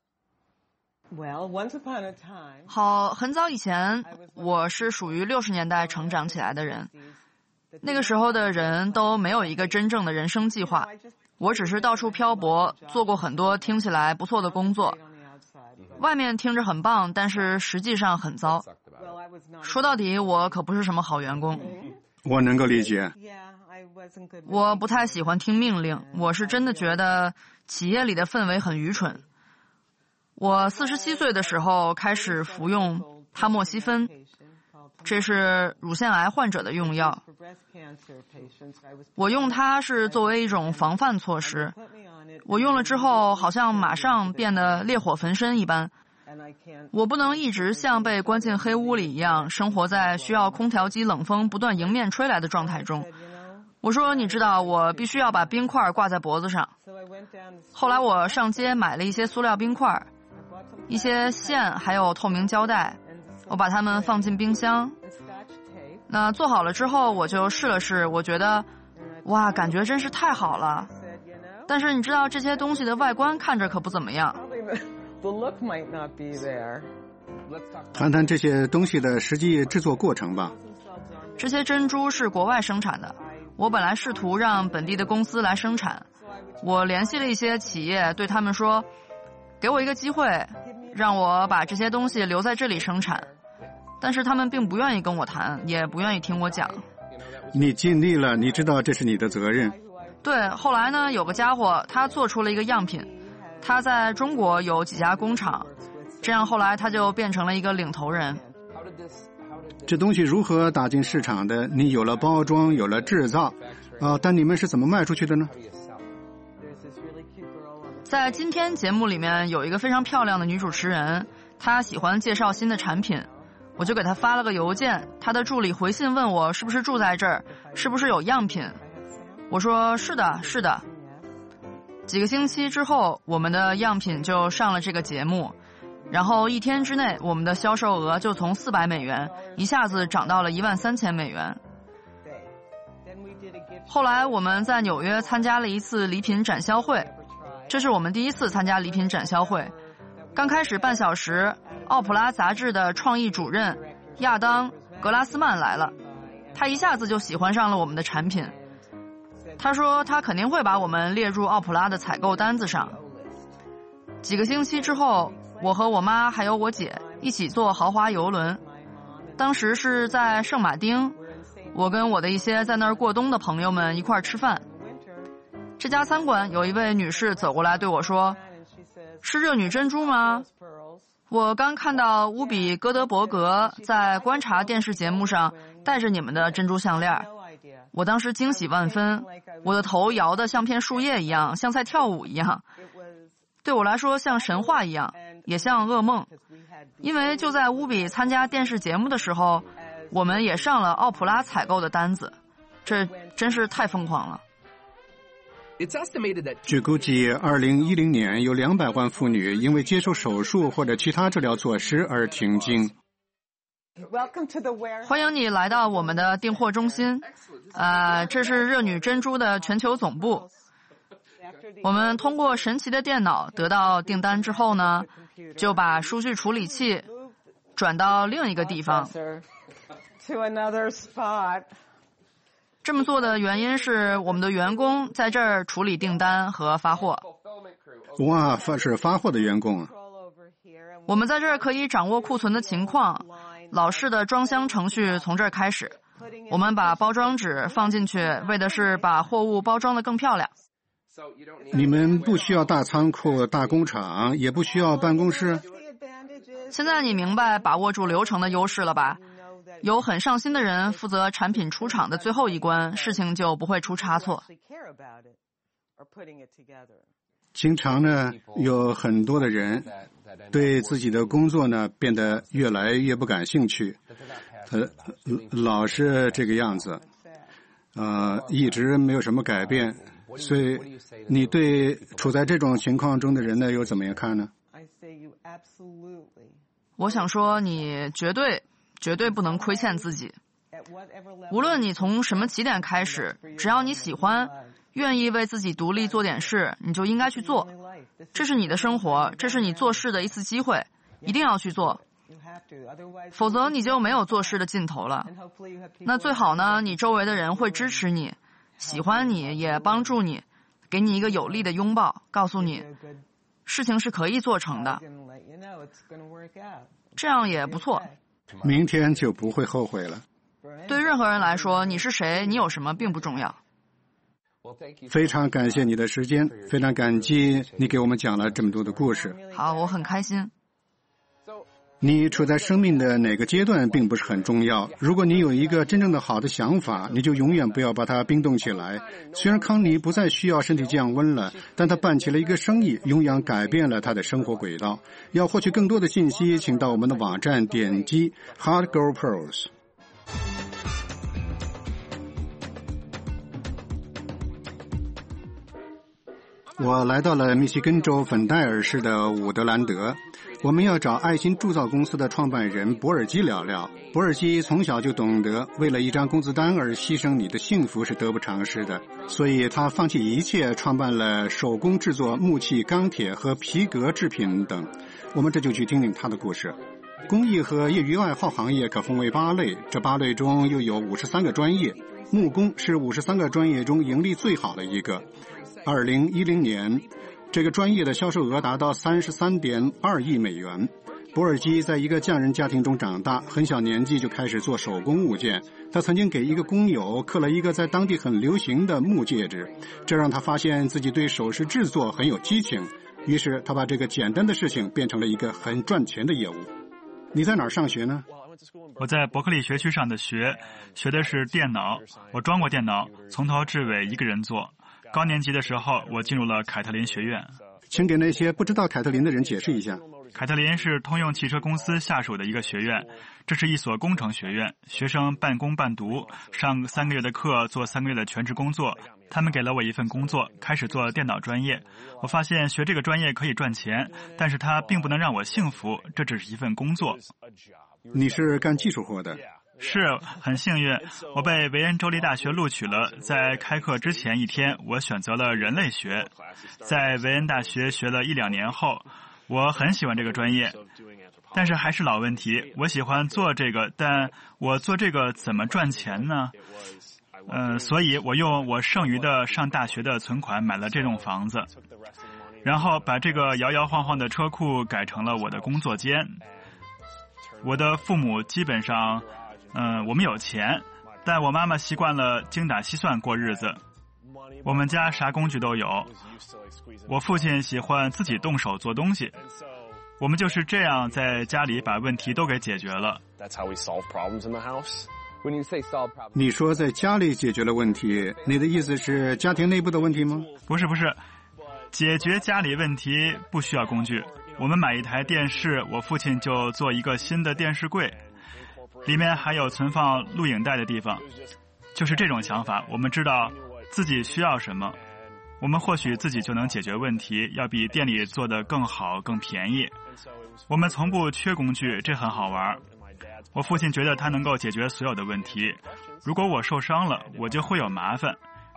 好，很早以前，我是属于60年代成长起来的人。那个时候的人都没有一个真正的人生计划，我只是到处漂泊，做过很多听起来不错的工作。外面听着很棒，但是实际上很糟。说到底，我可不是什么好员工。 我能够理解。 我不太喜欢听命令，我是真的觉得企业里的氛围很愚蠢。我47岁的时候开始服用他莫西芬，这是乳腺癌患者的用药。我用它是作为一种防范措施。我用了之后，好像马上变得烈火焚身一般。我不能一直像被关进黑屋里一样，生活在需要空调机冷风不断迎面吹来的状态中。我说，你知道，我必须要把冰块挂在脖子上。后来我上街买了一些塑料冰块，一些线，还有透明胶带，我把它们放进冰箱。那做好了之后，我就试了试，我觉得，哇，感觉真是太好了。但是你知道，这些东西的外观看着可不怎么样。 谈谈这些东西的实际制作过程吧。 这些珍珠是国外生产的，我本来试图让本地的公司来生产。我联系了一些企业，对他们说，给我一个机会，让我把这些东西留在这里生产。但是他们并不愿意跟我谈，也不愿意听我讲。 你尽力了，你知道这是你的责任。 对，后来呢，有个家伙他做出了一个样品，他在中国有几家工厂，这样后来他就变成了一个领头人。 这东西如何打进市场的？你有了包装，有了制造，但你们是怎么卖出去的呢？ 在今天节目里面有一个非常漂亮的女主持人，她喜欢介绍新的产品，我就给她发了个邮件，她的助理回信问我是不是住在这儿，是不是有样品。我说是的，是的。几个星期之后，我们的样品就上了这个节目，然后1天之内，我们的销售额就从400美元一下子涨到了13000美元。后来我们在纽约参加了一次礼品展销会，这是我们第一次参加礼品展销会。刚开始半小时，奥普拉杂志的创意主任亚当·格拉斯曼来了，他一下子就喜欢上了我们的产品。他说他肯定会把我们列入奥普拉的采购单子上。几个星期之后，我和我妈还有我姐一起坐豪华游轮，当时是在圣马丁， 我跟我的一些在那儿过冬的朋友们一块儿吃饭。这家餐馆有一位女士走过来对我说：“是热女珍珠吗？我刚看到乌比·戈德伯格在观察电视节目上戴着你们的珍珠项链。”我当时惊喜万分，我的头摇得像片树叶一样，像在跳舞一样。对我来说像神话一样，也像噩梦。因为就在乌比参加电视节目的时候，我们也上了奥普拉采购的单子，这真是太疯狂了。 据估计，2010年有200万妇女因为接受手术或者其他治疗措施而停经。 欢迎你来到我们的订货中心，这是热女珍珠的全球总部。我们通过神奇的电脑得到订单之后呢，就把数据处理器转到另一个地方。这么做的原因是我们的员工在这儿处理订单和发货。 哇，是发货的员工啊！ 我们在这儿可以掌握库存的情况，老式的装箱程序从这儿开始。我们把包装纸放进去，为的是把货物包装得更漂亮。 你们不需要大仓库、大工厂，也不需要办公室。 现在你明白把握住流程的优势了吧？有很上心的人负责产品出厂的最后一关，事情就不会出差错。 经常呢，有很多的人对自己的工作呢变得越来越不感兴趣，老是这个样子，一直没有什么改变。所以你对处在这种情况中的人呢又怎么样看呢？ 我想说你绝对不能亏欠自己。无论你从什么起点开始，只要你喜欢，愿意为自己独立做点事，你就应该去做。这是你的生活，这是你做事的一次机会，一定要去做。否则你就没有做事的劲头了。那最好呢，你周围的人会支持你，喜欢你，也帮助你，给你一个有力的拥抱，告诉你事情是可以做成的。这样也不错。 明天就不会后悔了。 对任何人来说，你是谁，你有什么并不重要。 非常感谢你的时间，非常感激你给我们讲了这么多的故事。 好，我很开心。 你处在生命的哪个阶段并不是很重要，如果你有一个真正的好的想法，你就永远不要把它冰冻起来。虽然康妮不再需要身体降温了，但他办起了一个生意，永远改变了他的生活轨道。要获取更多的信息，请到我们的网站点击 Hard Girl Pearls。我来到了密西根州粉戴尔市的伍德兰德，我们要找爱心铸造公司的创办人博尔基聊聊。博尔基从小就懂得，为了一张工资单而牺牲你的幸福是得不偿失的，所以他放弃一切，创办了手工制作木器、钢铁和皮革制品等。我们这就去听听他的故事。公益和业余爱好行业可分为8类，这8类中又有53个专业，木工是53个专业中盈利最好的一个。2010年，这个专业的销售额达到33.2亿美元。博尔基在一个匠人家庭中长大，很小年纪就开始做手工物件。他曾经给一个工友刻了一个在当地很流行的木戒指，这让他发现自己对首饰制作很有激情。于是他把这个简单的事情变成了一个很赚钱的业务。你在哪儿上学呢？ 我在伯克利学区上的学的是电脑，我装过电脑，从头至尾一个人做。高年级的时候，我进入了凯特林学院。 请给那些不知道凯特林的人解释一下。 凯特林是通用汽车公司下属的一个学院，这是一所工程学院，学生半工半读，上3个月的课，做3个月的全职工作。他们给了我一份工作，开始做电脑专业。我发现学这个专业可以赚钱，但是它并不能让我幸福，这只是一份工作。 你是干技术活的？ 是，很幸运，我被维恩州立大学录取了。在开课之前一天，我选择了人类学。在维恩大学学了1-2年后，我很喜欢这个专业，但是还是老问题，我喜欢做这个，但我做这个怎么赚钱呢？所以我用我剩余的上大学的存款买了这栋房子，然后把这个摇摇晃晃的车库改成了我的工作间。我的父母基本上我们有钱， 但我妈妈习惯了精打细算过日子。我们家啥工具都有。我父亲喜欢自己动手做东西。我们就是这样在家里把问题都给解决了。 你说在家里解决了问题，你的意思是家庭内部的问题吗？ 不是，解决家里问题不需要工具。我们买一台电视，我父亲就做一个新的电视柜，里面还有存放录影带的地方。就是这种想法，我们知道自己需要什么，我们或许自己就能解决问题，要比店里做得更好更便宜。我们从不缺工具，这很好玩。我父亲觉得他能够解决所有的问题，如果我受伤了，我就会有麻烦。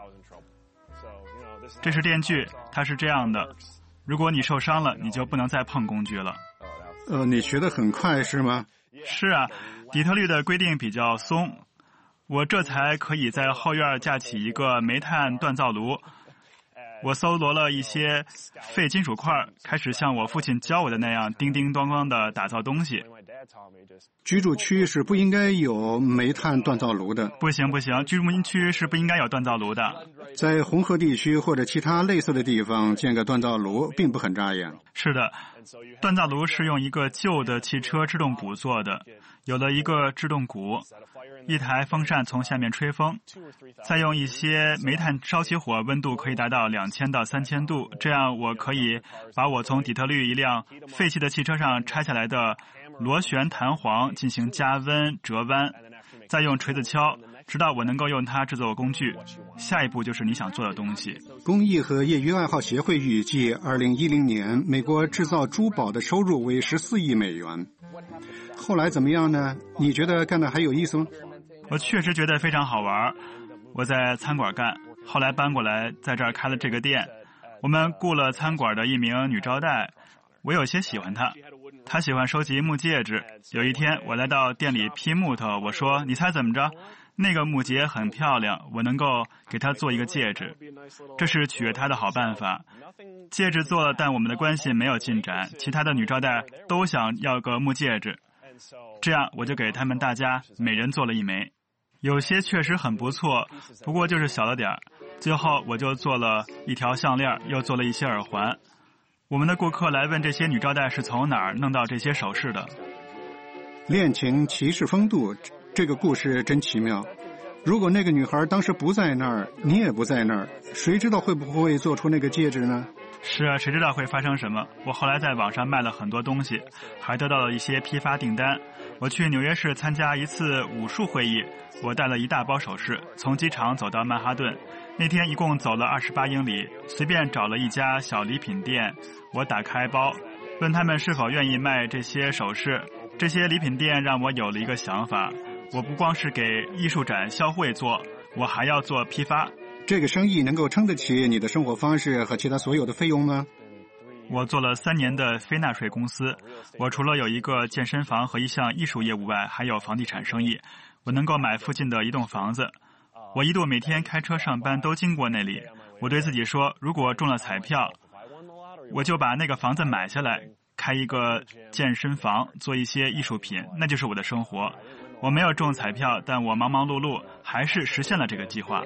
这是电锯，它是这样的，如果你受伤了，你就不能再碰工具了。 你学得很快是吗？ 是啊，底特律的规定比较松，我这才可以在后院架起一个煤炭锻造炉。我搜罗了一些废金属块，开始像我父亲教我的那样叮叮当当的打造东西。 居住区是不应该有煤炭锻造炉的。 不行，居住区是不应该有锻造炉的。 在红河地区或者其他类似的地方建个锻造炉并不很扎眼。 是的，锻造炉是用一个旧的汽车制动鼓做的，有了一个制动鼓，一台风扇从下面吹风，再用一些煤炭烧起火，温度可以达到2000到3000度，这样我可以把我从底特律一辆废弃的汽车上拆下来的螺旋弹簧进行加温折弯，再用锤子敲，直到我能够用它制作工具。下一步就是你想做的东西。 公益和业余爱好协会预计2010年美国制造珠宝的收入为14亿美元。后来怎么样呢？你觉得干得还有意思吗？ 我确实觉得非常好玩。我在餐馆干，后来搬过来在这儿开了这个店。我们雇了餐馆的一名女招待，我有些喜欢她。她喜欢收集木戒指。有一天我来到店里劈木头，我说你猜怎么着？那个木节很漂亮，我能够给她做一个戒指。这是取悦她的好办法。戒指做了，但我们的关系没有进展。其他的女招待都想要个木戒指，这样我就给他们大家每人做了一枚。有些确实很不错，不过就是小了点儿。最后我就做了一条项链，又做了一些耳环。我们的顾客来问这些女招待是从哪儿弄到这些首饰的。 恋情骑士风度，这个故事真奇妙。如果那个女孩当时不在那儿，你也不在那儿，谁知道会不会做出那个戒指呢？ 是啊，谁知道会发生什么。我后来在网上卖了很多东西，还得到了一些批发订单。我去纽约市参加一次武术会议，我带了一大包首饰，从机场走到曼哈顿。那天一共走了28英里，随便找了一家小礼品店，我打开包，问他们是否愿意卖这些首饰。这些礼品店让我有了一个想法，我不光是给艺术展销会做，我还要做批发。 这个生意能够撑得起你的生活方式和其他所有的费用吗？ 我做了3年的非纳税公司，我除了有一个健身房和一项艺术业务外，还有房地产生意。我能够买附近的一栋房子，我一度每天开车上班都经过那里。我对自己说，如果中了彩票，我就把那个房子买下来，开一个健身房，做一些艺术品，那就是我的生活。我没有中彩票，但我忙忙碌碌还是实现了这个计划。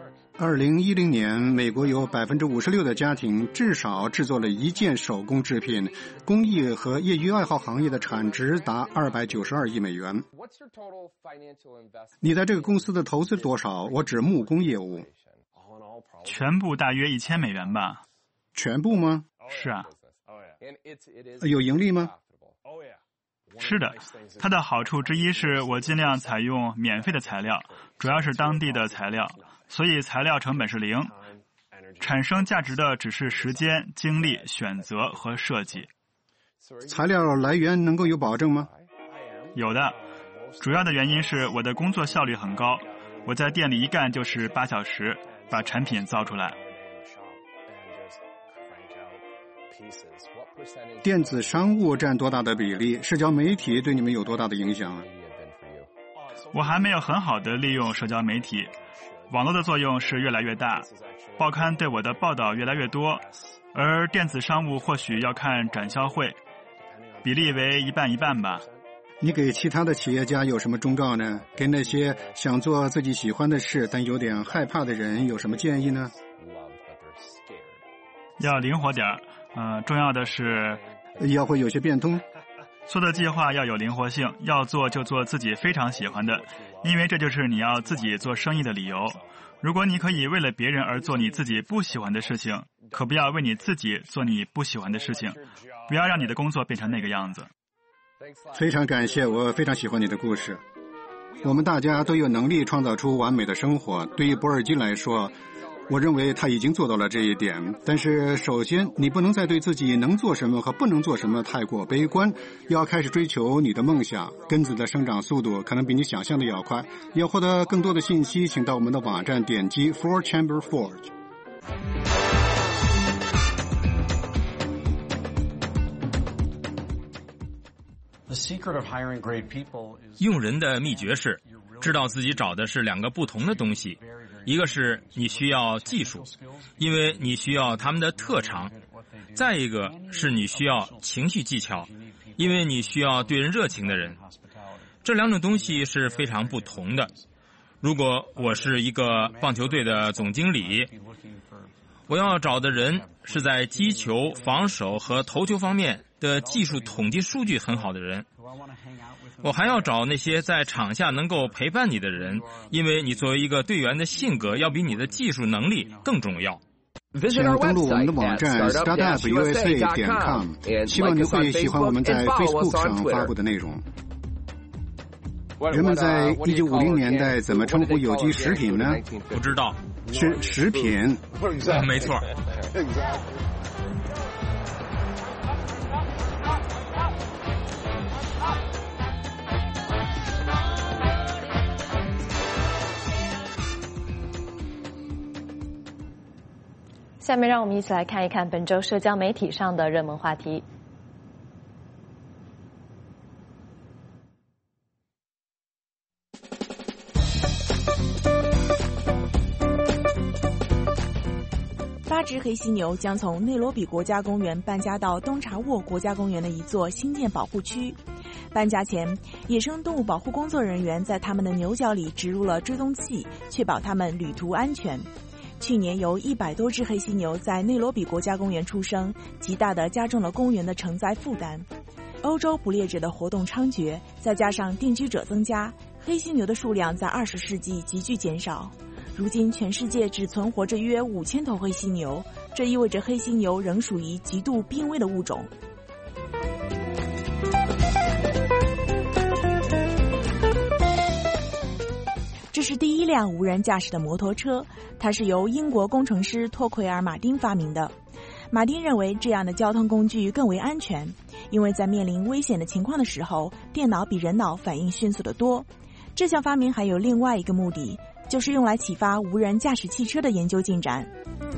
2010年，美国有56%的家庭至少制作了一件手工制品，公益和业余爱好行业的产值达292亿美元。你在这个公司的投资多少？我指木工业务。 全部大约1000美元吧。 全部吗？ 是啊。 有盈利吗？ 是的，它的好处之一是我尽量采用免费的材料，主要是当地的材料，所以材料成本是0，产生价值的只是时间、精力、选择和设计。 材料来源能够有保证吗？ 有的，主要的原因是我的工作效率很高，我在店里一干就是8小时，把产品造出来。 电子商务占多大的比例？社交媒体对你们有多大的影响啊？ 我还没有很好的利用社交媒体，网络的作用是越来越大，报刊对我的报道越来越多，而电子商务或许要看展销会，比例为一半一半吧。 你给其他的企业家有什么忠告呢？给那些想做自己喜欢的事但有点害怕的人有什么建议呢？ 要灵活点重要的是要会有些变通。 做的计划要有灵活性，要做就做自己非常喜欢的，因为这就是你要自己做生意的理由。如果你可以为了别人而做你自己不喜欢的事情，可不要为你自己做你不喜欢的事情，不要让你的工作变成那个样子。 非常感谢，我非常喜欢你的故事。我们大家都有能力创造出完美的生活。对于博尔金来说，我认为他已经做到了这一点。但是首先，你不能再对自己能做什么和不能做什么太过悲观，要开始追求你的梦想。根子的生长速度可能比你想象的要快。要获得更多的信息，请到我们的网站点击 Four Chamber Forge。 用人的秘诀是知道自己找的是两个不同的东西，一个是你需要技术，因为你需要他们的特长；再一个是你需要情绪技巧，因为你需要对人热情的人。这两种东西是非常不同的。如果我是一个棒球队的总经理，我要找的人是在击球、防守和投球方面的技术统计数据很好的人。我还要找那些在场下能够陪伴你的人，因为你作为一个队员的性格要比你的技术能力更重要。 请登录我们的网站 startupusa.com， 希望你会喜欢我们在 Facebook 上发布的内容。人们在1950年代怎么称呼有机食品呢？ 不知道。 是食品。 没错。 下面让我们一起来看一看本周社交媒体上的热门话题。 8只黑犀牛将从内罗比国家公园搬家到东查沃国家公园的一座新建保护区。搬家前，野生动物保护工作人员在它们的牛角里植入了追踪器，确保它们旅途安全。去年有100多只黑犀牛在内罗比国家公园出生，极大地加重了公园的承载负担。欧洲捕猎者的活动猖獗，再加上定居者增加，黑犀牛的数量在20世纪急剧减少。如今全世界只存活着约5000头黑犀牛，这意味着黑犀牛仍属于极度濒危的物种。这是第一辆无人驾驶的摩托车，它是由英国工程师托奎尔·马丁发明的。马丁认为这样的交通工具更为安全，因为在面临危险的情况的时候，电脑比人脑反应迅速得多。这项发明还有另外一个目的，就是用来启发无人驾驶汽车的研究进展。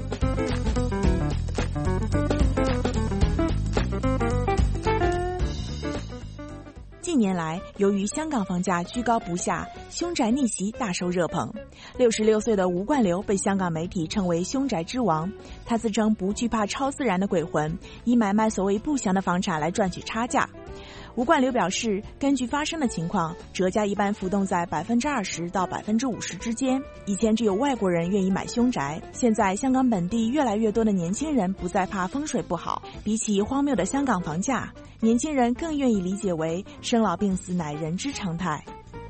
近年来，由于香港房价居高不下，凶宅逆袭大受热捧。66岁的吴冠流被香港媒体称为凶宅之王，他自称不惧怕超自然的鬼魂，以买卖所谓不祥的房产来赚取差价。吴冠流表示，根据发生的情况，折价一般浮动在20%到50%之间。以前只有外国人愿意买凶宅，现在香港本地越来越多的年轻人不再怕风水不好。比起荒谬的香港房价，年轻人更愿意理解为生老病死乃人之常态。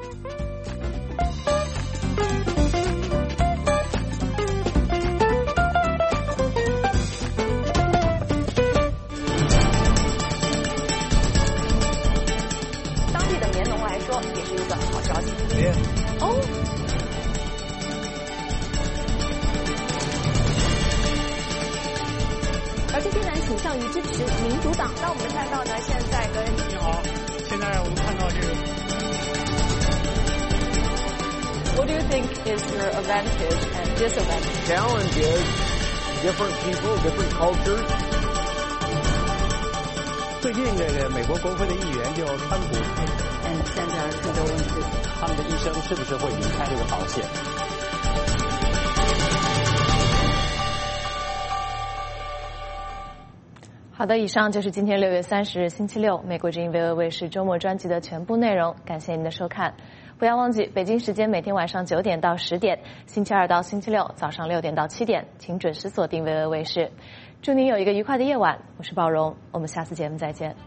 也是一个好消息哦。而这些人倾向于支持民主党。那我们看到呢，现在跟你好，现在我们看到这个。 What do you think is your advantage and disadvantage? Challenge is different people, different cultures. 最近这个美国国会的议员就川普。 现在这个问题， 他们的医生是不是会离开这个保险？ 好的，以上就是今天6月30日星期六美国之音 VOA 卫视周末专辑的全部内容，感谢您的收看。不要忘记，北京时间每天晚上9点到10点，星期二到星期六早上6点到7点，请准时锁定 VOA 卫视。祝您有一个愉快的夜晚，我是鲍荣，我们下次节目再见。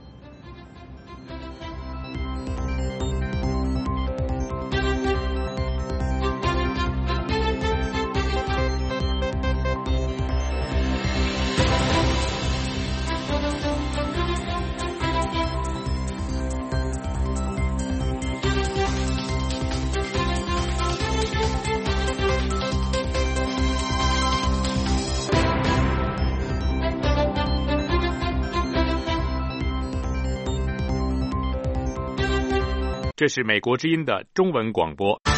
这是美国之音的中文广播。